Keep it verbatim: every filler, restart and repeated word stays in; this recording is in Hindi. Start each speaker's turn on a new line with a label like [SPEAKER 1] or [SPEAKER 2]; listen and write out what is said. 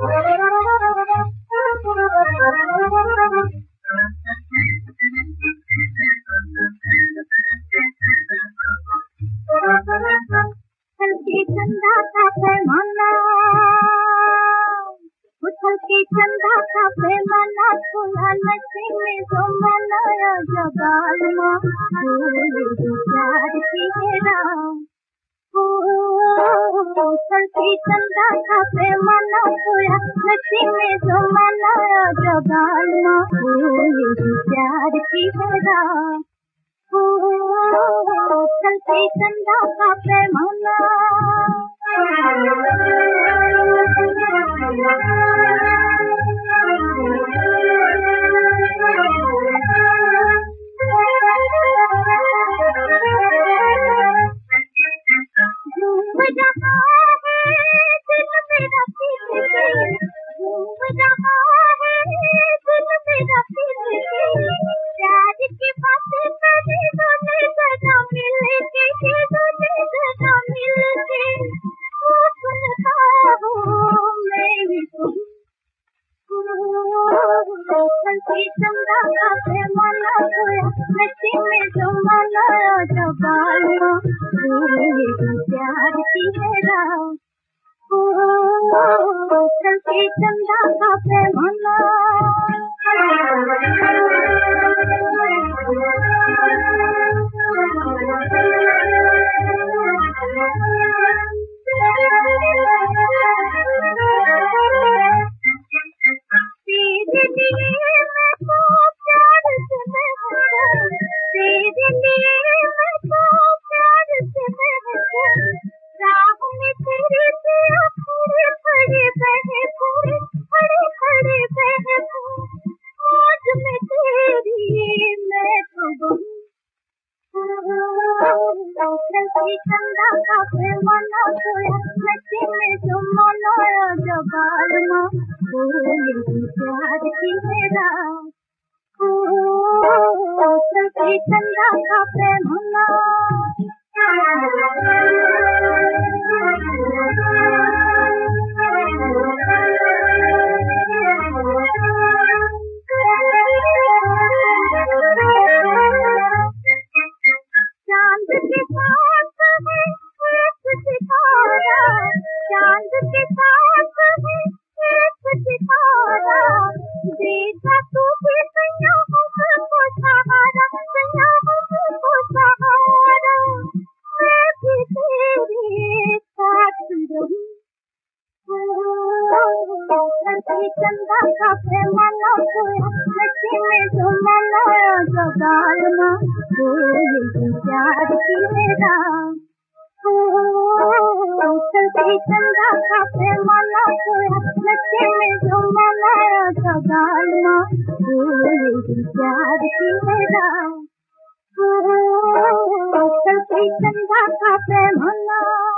[SPEAKER 1] हल्की चंदा का पैमाना, हल्की चंदा का पैमाना, थोड़ा नशे में जो मनाया जबाल माँ प्यार की हेरा। हल्की चंदा का पैमाना, थोड़ा नशे में जो मनाया जबाल माँ प्यार की हेरा। हल्की चंदा का पैमाना, घूम रहा है दिल मेरा फिर के, घूम रहा है दिल मेरा फिर के, प्यार की बातें करे दोने सदा मिल के, दोने सदा मिल के, वो सुनता हूँ मैं ही तुम। हल्की चंदा का पैमाना, खोया नशे में जो मनाया जबाल माँ प्यार की हेरा। हल्की चंदा का पैमाना, तेरे लिए मैं तो प्यार से महका, तेरे लिए मैं तो प्यार से महका, राह में तेरे पिया खड़े खड़े बहकूं, खड़े खड़े बहकूं, मौज में तेरी मैं तो बहूं। हल्की चंदा का पैमाना, खोया नशे में जो मनाया जबाल माँ प्यार की हेरा। हल्की चंदा का पैमाना, चांद के साथ है एक सितारा, चांद के साथ है एक सितारा, देखा तू भी सैयाहों को सहारा, सैयाहों को सहारा, मैं भी तेरे साथ रहूं। हल्की चंदा का पैमाना, खोया नशे में जो मनाया जबाल माँ प्यार की हेरा। हल्की चंदा का पैमाना, खोया नशे में जो मनाया जबाल माँ प्यार की हेरा। हल्की चंदा का पैमाना।